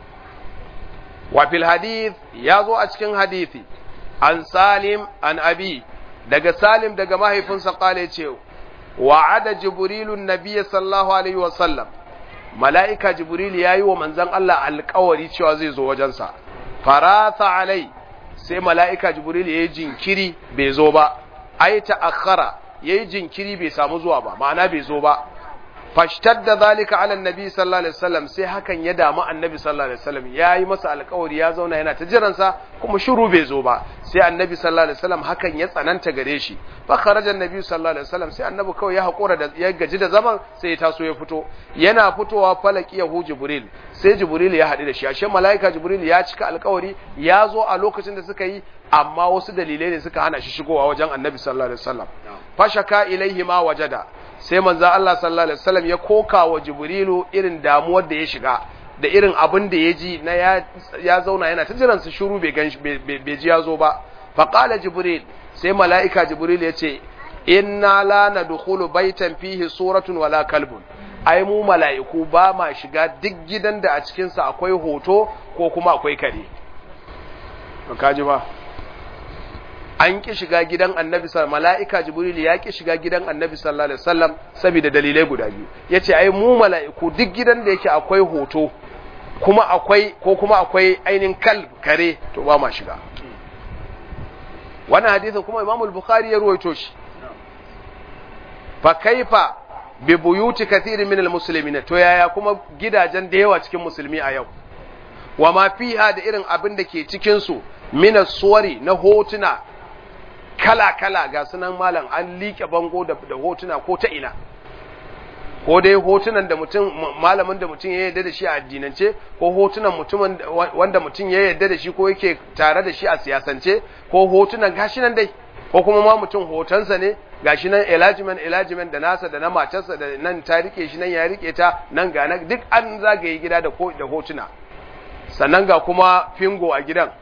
Wa fil hadith, ya zo a cikin hadithi an Salim an abi, daga Salim daga mahaifinsa kale ce wa'ada Jibrilun nabiyyi sallallahu alaihi wa sallam, mala'ika Jibril yayi wa manzon Allah alƙawari cewa zai zo wajensa. Farasa alai, sai mala'ika Jibril yayi jinkiri bai zo ba, ai ta'akhkhara yayi jinkiri bai samu zuwa ba, ma'ana bai zo ba. Fashtadda zalika ala annabi sallallahu alaihi wasallam, sai hakan ya damu annabi sallallahu alaihi wasallam, yayi masa alƙawari ya zauna yana ta jiransa kuma shiru bai zo ba. Sai annabi sallallahu alaihi wasallam hakan ya tsananta gare shi. Fa kharaja annabi sallallahu alaihi wasallam, sai annabi kawai ya hakura da ya gaji da zaman, sai ya taso ya fito. Yana fitowa falaki yahu Jibril, sai Jibril ya haɗu da shi. Ashe malaika Jibril ya cika alƙawari, ya zo a lokacin da suka yi, amma wasu dalilai ne suka hana shi shigowa wajen annabi sallallahu alaihi wasallam. Fashaka ilaihi ma wajada, sai manzo Allah sallallahu alaihi wasallam ya koka wa Jibrilu irin damuwar da ya shiga da irin abin da ya ji na ya zauna yana ta jiran su shiru bai ji ya zo ba. Fa qala Jibril, sai malaika Jibril ya ce inna la nadkhulu baitan fihi suratun wala kalbun, ai mu mala'iku ba ma shiga duk gidan da a cikin sa akwai hoto ko kuma akwai kare. To kaji ba, an ki shiga gidan annabi mala'ika Jibril ya ki shiga gidan annabi sallallahu alaihi wasallam saboda dalilai guda biyu. Yace ai mu mala'iku duk gidan da yake akwai hoto kuma akwai ainin kalb kare to ba ma shiga. Wannan hadisin kuma Imam al-Bukhari ya ruwaito shi. Fa kaifa bi buyuti kathirin min al-muslimin, to yaya kuma gidajen da yawa cikin musulmi a yau, wa ma fiha da irin abin da ke cikin su min as-suwari na hotuna kala-kala ga sunan malam, an liƙe bango da hotuna ko ta ina, ko dai hotunan da mutum malamin da mutum ya yarda da shi a addinance, ko hotunan mutumin wanda mutum ya yarda da shi ko yake tare da shi a siyasance, ko hotunan gashi nan dai ko kuma ma mutum hotonsa ne gashi nan elajimen da nasa da na matarsa da nan ta rike shi nan ya rike ta nan ga nan duk an zagaye gida da hotuna, sannan ga kuma fingo a gidan,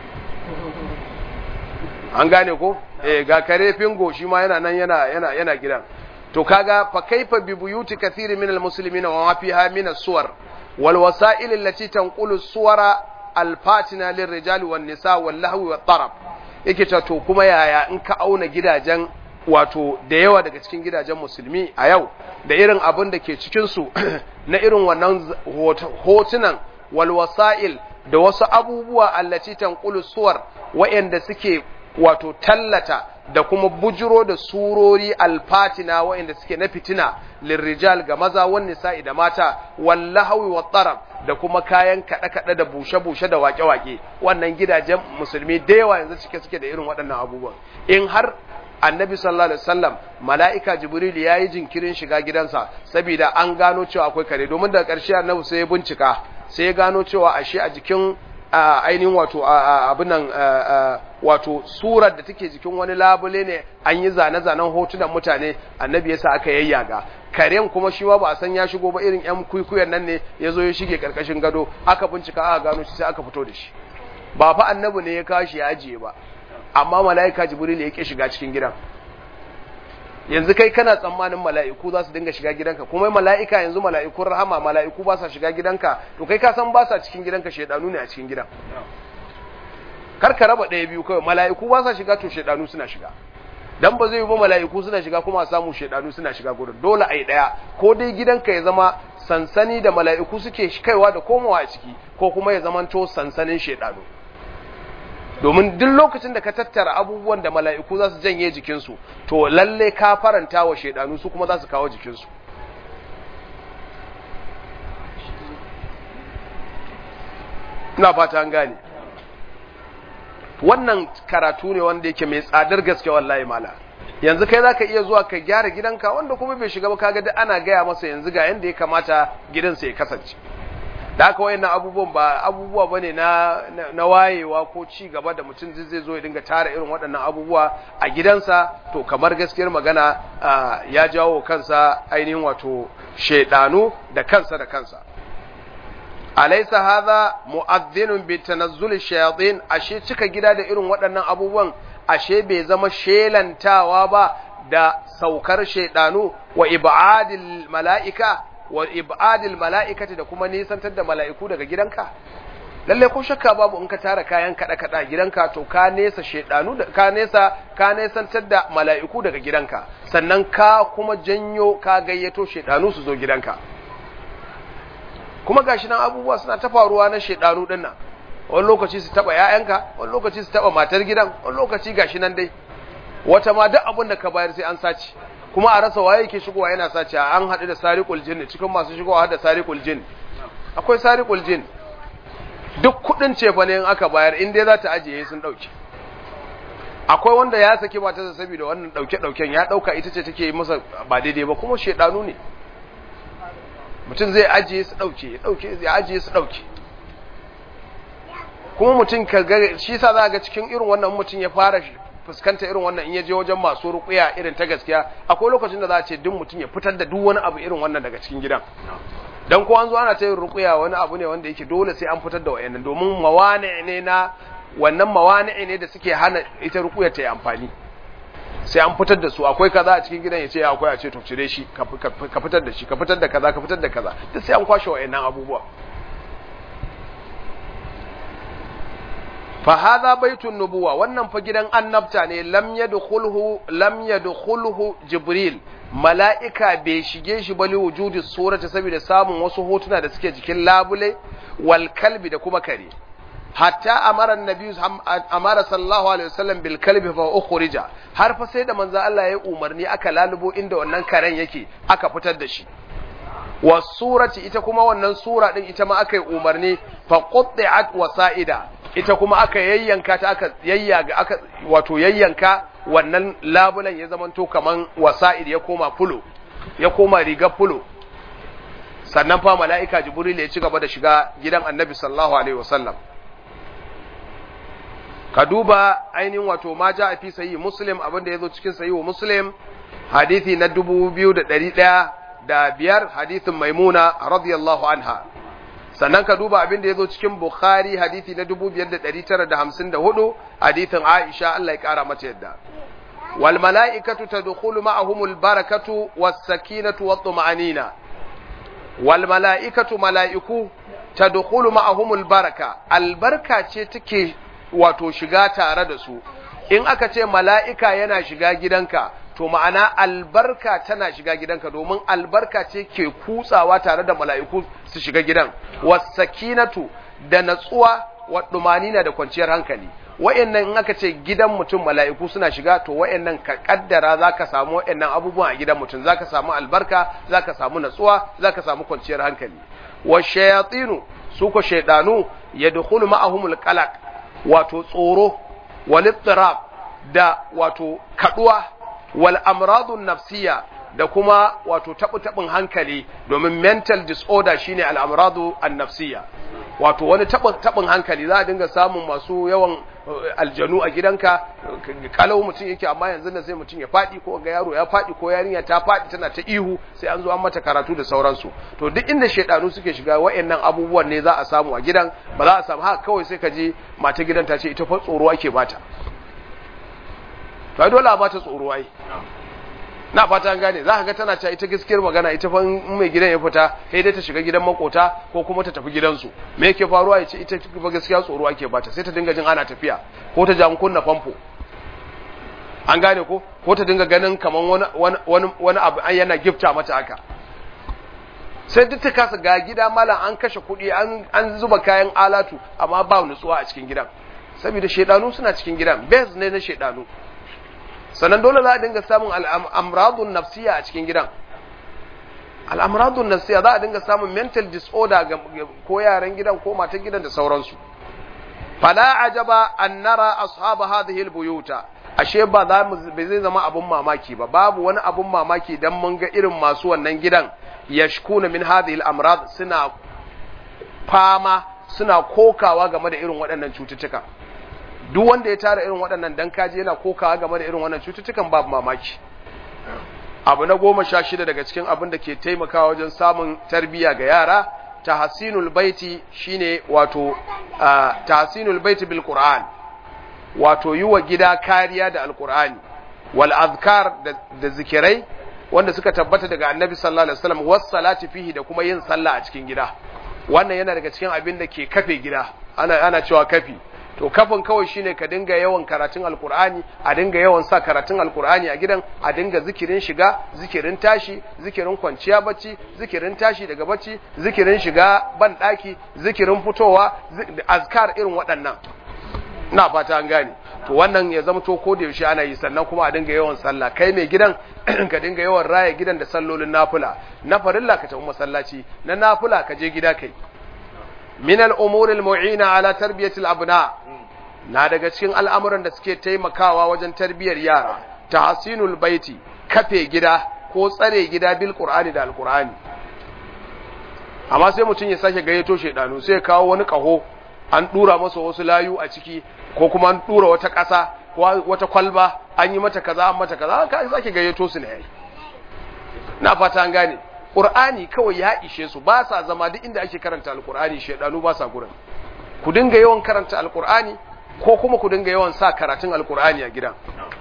an gane ko ga kare fingo shi ma yana nan yana gidan. to kaga fa kaifa bi buyuti kathiri min almuslimina wa ma fiha min as-suwar wal wasa'il allati tanqulu as-suwara al-fatina lirrijali wan nisa wal lahwi wat tarab. yake ta to kuma yaya in ka auna gidajen wato da yawa daga cikin gidajen musulmi a yau da irin abin da ke cikin su na irin wannan hotunan wal wasa'il da wasu abubuwa allati tanqulu suwar wa'anda suke wato tallata da kuma bujiro da surori alfatina wa'anda suke na fitina lirrijal ga maza wan nisa'i da mata wallahawi wat tarab da kuma kayan kada da bushe da wake wannan gidajen musulmi da yawa yanzu suke da irin waɗannan abubuwan. In har annabi sallallahu alaihi wasallam mala'ika jibril yayi jinkirin shiga gidansa saboda an gano cewa akwai kare, domin daga ƙarshe annabi sai ya bincika sai ya gano cewa ashe a jikin ainihin wato abin nan wato surar da take jikin wani labule ne an yi zane-zanen hotunan mutane, annabi yasa aka yayyaga karen kuma shi ba a san ya shigo ba, irin yan kuikuyen nan ne ya zo ya shige karkashin gado, aka bincika aka gano shi sai aka fito da shi. ba fa annabi ne ya kawo shi ya ajiye ba, amma mala'ika jibril ya ke shiga cikin gidan. yanzu kai kana tsammanin mala'iku za su dinga shiga gidanka, kuma mala'ika yanzu mala'ikun rahama mala'iku ba sa shiga gidanka, to kai ka san ba sa cikin gidanka, shedanu ne a cikin gidan. kar ka raba ɗaya biyu kawai, mala'iku ba sa shiga to shedanu suna shiga, dan ba zai yi ba mala'iku suna shiga kuma a samu shedanu suna shiga gurin. dole ai daya, ko dai gidanka ya zama sansani da mala'iku suke kaiwa da komawa a ciki, ko kuma ya zamanto sansanin shedanu. domin duk lokacin da ka tattara abubuwan da mala'iku za su janye jikinsu, to lalle ka faranta wa shedanu, su kuma za su kawo jikinsu. ina fata an gane. wannan karatu ne wanda yake mai tsadar gaske wallahi mala. yanzu kai zaka iya zuwa ka gyara gidanka, wanda kuma bai shiga ba kaga duk ana gaya masa yanzu ga yanda ya kamata gidansa ya kasance. da haka wayannan abubuwan ba abubuwa bane na wayewa ko ci gaba da mutum zai zo ya dinga tara irin waɗannan abubuwa a gidansa, to kamar gaskiyar magana ya jawo kansa ainihin wato shedanu da kansa. alaysa hadha mu'adhdhinun bi tanazzul shayatin, ashe cika gida da irin waɗannan abubuwan ashe bai zama shelantawa ba da saukar shedanu wa ibadil mala'ika wa ibadil mala'ikati da kuma nisantar da mala'iku daga gidanka. lalle ko shakka babu in ka tara kayan kada gidanka, to ka nesa shedanu da ka nesantar da mala'iku daga gidanka, sannan ka kuma janyo ka gayyato shedanu su zo gidanka. kuma gashi nan abubuwa suna ta faruwa na shedanu din nan, wani lokaci su taba ƴaƴanka, wani lokaci su taba matar gidan, wani lokaci gashi nan dai wata ma duk abin da ka bayar sai an sace, kuma a rasa waye yake shigowa yana sace. an haɗu da sariqul jinn, cikin masu shigowa har da sariqul jinn, akwai sariqul jinn. duk kudin cefa ne in aka bayar in dai za ta ajiye sun dauke. akwai wanda ya saki matarsa saboda wannan dauken ya dauka ita ce take yi masa ba daidai ba, kuma shedanu ne. mutum zai ajiye su dauke ya ajiye su dauke. kuma mutum ka ga shi sa za ga cikin irin wannan mutum ya fara fuskanta irin wannan, in ya je wajen masu ruqya irin ta gaskiya, akwai lokacin da za a ce duk mutum ya fitar da duk wani abu irin wannan daga cikin gidan. dan ko an zo ana ta yin ruqya wani abu ne wanda yake dole sai an fitar da wayannan, domin mawani ne na wannan mawani ne da suke hana ita ruqya ta yi amfani, sai an fitar da su. akwai kaza a cikin gidan ya ce akwai, a ce to cire shi ka fitar da shi, ka fitar da kaza, ka fitar da kaza, duk sai an kwashe wayannan abubuwa. fa hadha baitun nubuwa, wannan fa gidan annabta ne. lam yadkhulhu jibril, mala'ika bai shige shi bali wujudi surata, saboda samun wasu hotuna da suke jikin labule, wal kalbi da kuma kare. hatta amara annabi sallallahu alaihi wasallam bil kalbi fa ukhrija, har fa sai da manzo Allah ya umarni aka lalubo inda wannan karen yake aka fitar da shi. was surati, ita kuma wannan sura din ita ma aka yi umarni fa qutti'at wasa'ida, ita kuma aka yayyanka ta, aka yayyanka wannan labulan ya zamanto kaman wasa'id, ya koma fulo, ya koma rigar fulo. sannan fa mala'ika jibril ya ci gaba da shiga gidan annabi sallallahu alaihi wasallam. ka duba ainihin wato ma ja fi sahih Muslim abinda yazo cikin sahih Muslim hadisi na 2105 hadisin Maimuna radiyallahu anha. Sannan ka duba abinda yazo cikin Bukhari hadisi na 5954 hadisin Aisha Allah ya kara mata yadda. Wal mala'ikatu tadkhulu ma'ahumul barakatu was sakinatu wat tuma'anina. Wal mala'ikatu mala'iku tadkhulu ma'ahumul baraka, albarka ce take wato shiga tare da su. In aka ce mala'ika yana shiga gidanka, to ma'ana albarka tana shiga gidanka, domin albarka ce ke kutsawa tare da mala'iku su shiga gidan. Was sakinatu da natsuwa wa dumanina da kwanciyar hankali. Wa'annan in aka ce gidan mutum mala'iku suna shiga, to wa'annan ka kaddara zaka samu wa'annan abubuwan a gidan mutum, zaka samu albarka, zaka samu natsuwa, zaka samu kwanciyar hankali. Wa shayatinu su ko shaydanu yadkhulu ma'ahumul qalaq, wato tsoro, wal ittirab da wato kaduwa, wal amradun nafsiyya da kuma wato tabin hankali, domin mental disorder shine al amradu an nafsiyya, wato wani tabin hankali. Za a dinga samun masu yawan aljanu a gidanka, kalau mutum yake, amma yanzu da sai mutum ya fadi, ko ga yaro ya fadi, ko yarinya ta fadi tana ta ihu, sai an zo an mata karatu da sauransu. To duk inda shedanu suke shiga, wayannan abubuwan ne za a samu a gidan. Ba za a samu haka kawai sai ka ji mata gidan ta ce ita fa tsoro ake bata. To dole a bata tsoro ai. Na fata an gane, za ka ga tana cewa ita gaskiyar magana, ita fa mai gidan ya fita sai dai ta shiga gidan makota ko kuma ta tafi gidansu. Me yake faruwa? Ya ce ita fa gaskiya tsoro ake bata, sai ta dinga jin ana tafiya, ko ta jam kunna famfo. An gane ko ta dinga ganin kaman wani abu an yana gifta mata haka. Sai duk ta kasa ga gida malam an kashe kuɗi, an zuba kayan alatu, amma ba nutsuwa a cikin gidan. Saboda shedanu suna cikin gidan, base ne na shedanu. Sannan dole za a dinga samun al'amradun nafsiya a cikin gidan. Al'amradun nafsiya za a dinga samun mental disorder ga ko yaran gidan ko matan gidan da sauransu. Fala ajaba an nara ashaba hadhihi albuyuta, ashe ba zai zama abun mamaki ba, babu wani abun mamaki dan mun ga irin masu wannan gidan yashkuna min hadhihi al'amrad, suna fama, suna kokawa game da irin waɗannan cututtuka. Duk wanda ya tara irin waɗannan dan kaji yana kokawa game da irin wannan cututtukan, babu mamaki. Abu na 16 daga cikin abin da ke taimakawa wajen samun tarbiyya ga yara, tahsinul baiti shine wato tahsinul baiti bil Qur'an, wato yi wa gida kariya da alqur'ani, wal azkar da zikirai wanda suka tabbata daga Annabi sallallahu alaihi wasallam, was salati fihi da kuma yin sallah a cikin gida. Wannan yana daga cikin abin da ke kafe gida, ana cewa kafi. To kafin kawai shine ka dinga yawan karatun alkur'ani, a dinga yawan sa karatun alkur'ani a gidan, a dinga zikirin shiga, zikirin tashi, zikirin kwanciya bacci, zikirin tashi daga bacci, zikirin shiga ban daki, zikirin fitowa, azkar irin waɗannan. Ina fata an gane. To wannan ya zama to ko da yaushe ana yi. Sannan kuma a dinga yawan sallah, kai mai gidan ka dinga yawan raya gidan da sallolin nafila. Na farilla ka tafi masallaci, na nafila ka je gida kai. Min al-umuri al-mu'ina ala tarbiyati al-abna, na daga cikin al'amuran da suke taimakawa wajen tarbiyar yara, tahsinul baiti, kafe gida ko tsare gida bil Qur'ani da al-Qur'ani. Amma sai mutum ya sake gayyato shedanu, sai ya kawo wani kaho, an dura masa wasu layu a ciki, ko kuma an dura wata ƙasa ko wata kwalba, an yi mata kaza, an mata kaza, ka sake gayyato su ne yayi. Na fata an gane. Qur'ani kawai ya ishe su, ba sa zama duk inda ake karanta alqur'ani, shedanu ba sa gurin. Ku dinga yawan karanta alqur'ani, ko kuma ku dinga yawan sa karatun alqur'ani a gidan.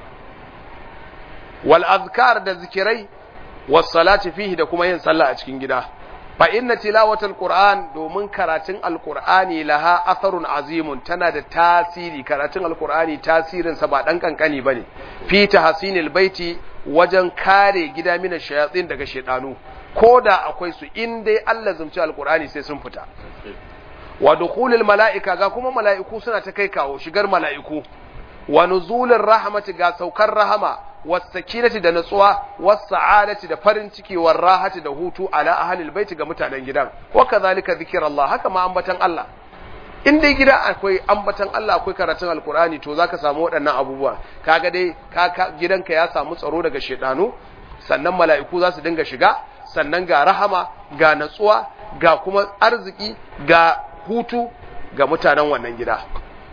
Wal azkar da zikirai, was salati fihi da kuma yin sallah a cikin gida. Fa inna tilawatal qur'an, domin karatun alqur'ani laha atharun azimun, tana da tasiri. Karatun alqur'ani tasirin sa ba dan kankani bane. Fi tahsinil baiti, wajen kare gida mina shayatin daga shedanu. Ko da akwai su, in dai Allah zumci alkur'ani sai sun fita. Wa dukhulul mala'ika, ga kuma mala'iku suna ta kai kawo, shigar mala'iku. Wa nuzulir rahmati, ga saukar rahama, was sakinati da natsuwa, was sa'adati da farin ciki, war rahati da hutu ala ahlil baiti, ga mutanen gidan. Wa kadhalika zikrullah, haka ma ambatan Allah. In dai gida akwai ambatan Allah, akwai karatun alkur'ani, to zaka samu waɗannan abubuwa. Kaga dai gidanka ya samu tsaro daga shedanu, sannan mala'iku za su dinga shiga, sannan ga rahama, ga natsuwa, ga kuma arziki, ga hutu ga mutanen wannan gida.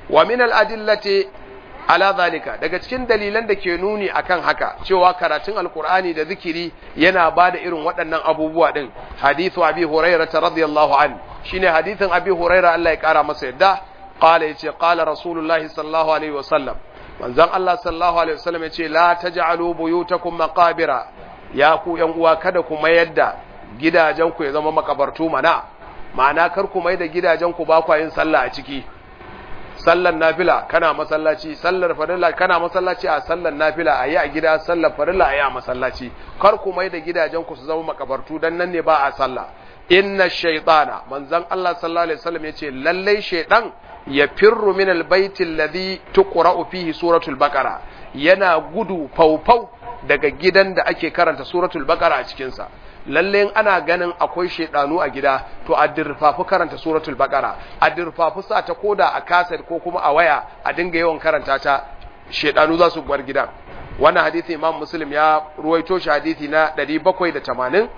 wa min al-adillati ala zalika, daga cikin dalilan da ke nuni akan haka cewa karatun alkur'ani da zikiri yana bada irin waɗannan abubuwa din, hadithu abi hurairah radiyallahu an, shine hadithin abi hurairah Allah ya kara masa yadda, qala yace qala rasulullahi sallallahu alaihi wasallam, manzon Allah sallallahu alaihi wasallam yace la taj'alu buyutakum maqabira, ya ku yan uwa kada ku mayar da gidajen ku ya zama makabartu ma'ana kar ku mai da gidajen ku ba ku yin sallah a ciki, sallar nafila kana masallaci, sallar farilla kana masallaci, a sallar nafila ayi a gida, sallar farilla ayi a masallaci. Kar ku mai da gidajen ku su zama makabartu, dan nan ne ba a sallah. Inna shaytana, manzon Allah sallallahu alaihi wasallam yace lalle shaytan yafirru min albayti alladhi tuqra'u fihi suratul baqara, yana gudu faufau daga gidan da ake karanta suratul baqara a cikin sa. Lalle ana ganin akwai shedanu a gida, to a dirfafu karanta suratul baqara, a dirfafu sa ta koda a kaset ko kuma a waya a dinga yawan karanta ta, shedanu za su bar gidan. Wannan hadisi Imam Muslim ya ruwaito shi, hadisi na 780.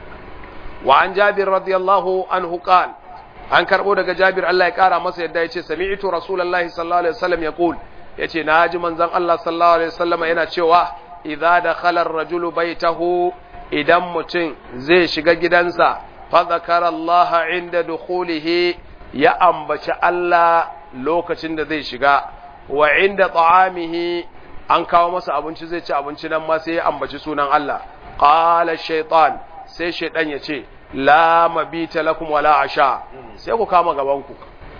Wa an Jabir radiyallahu anhu qala, an karbo daga Jabir Allah ya kara masa yadda yace sami'tu Rasulullahi sallallahu alaihi wasallam yaqul, yace naji manzon Allah sallallahu alaihi wasallam yana cewa idza dakhala ar-rajulu baytahu, idan mutum zai shiga gidansa, fa zakara Allah inda dukhulihi, ya ambaci Allah lokacin da zai shiga, wa inda ta'amihi, an kawo masa abinci zai ci abinci nan ma sai ya ambaci sunan Allah, qala shaytan, sai shaytan ya ce la mabita lakum wala asha, sai ku kama gabanku,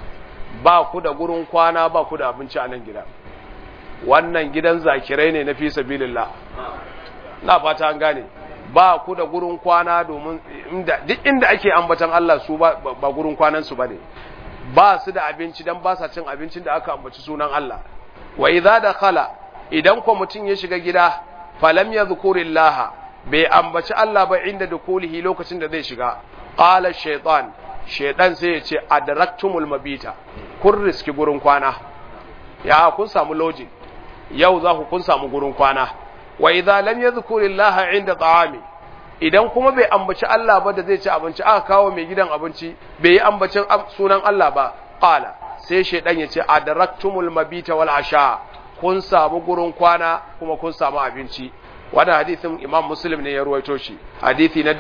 ba ku da gurin kwana, ba ku da abinci a nan gida. Wannan gidan zakirai ne na fi sabilillah, na fata an gane. Ba ku da gurin kwana, domin duk inda ake ambatan Allah su ba gurin kwanan su bane, ba su da abinci dan ba sa cin abincin da aka ambaci sunan Allah. Wa idza dakhala, idan ko mutun ya shiga gida, falam yadhkurillaha, bai ambaci Allah ba inda dukulihi, lokacin da zai shiga, qala shaytan sai ya ce adraktumul mabita, kun riski gurin kwana, ya kun samu lodging, yau za ku kun samu gurin kwana. Wa idza lam yadhkurillaha inda ta'ami, idan kuma bai ambaci Allah ba da zai ci abinci, aka kawo mai gidan abinci bai yi ambacin sunan Allah ba, qala, sai shaytan ya ce adraktumul mabita wal asha, kun samu gurin kwana kuma kun samu abinci. Wannan hadisin Imam Muslim ne ya ruwaito shi, hadisi na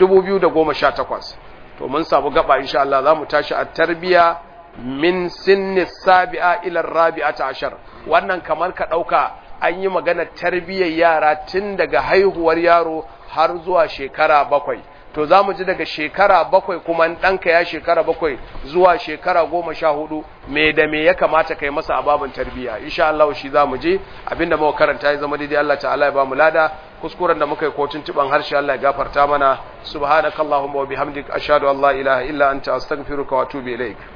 2018. To mun samu gaba insha Allah zamu tashi at-tarbiya min sinni sabi'a ila ar-rabi'ata ashar. Wannan kamar ka dauka an yi magana tarbiyyar yara tun daga haihuwar yaro har zuwa shekara 7. To zamu ji daga shekara 7 kuma ɗanka ya shekara 7 zuwa shekara 14 me da me ya kamata kai masa ababin tarbiyya. Insha Allah shi zamu ji, abinda muka karanta ya zama daidai Allah ta'ala ya ba mu lada, kuskuren da muka yi ko tuntuban harshe Allah ya gafarta mana. Subhanakallahumma wa bihamdik ashhadu an la ilaha illa anta astaghfiruka wa atubu ilaik.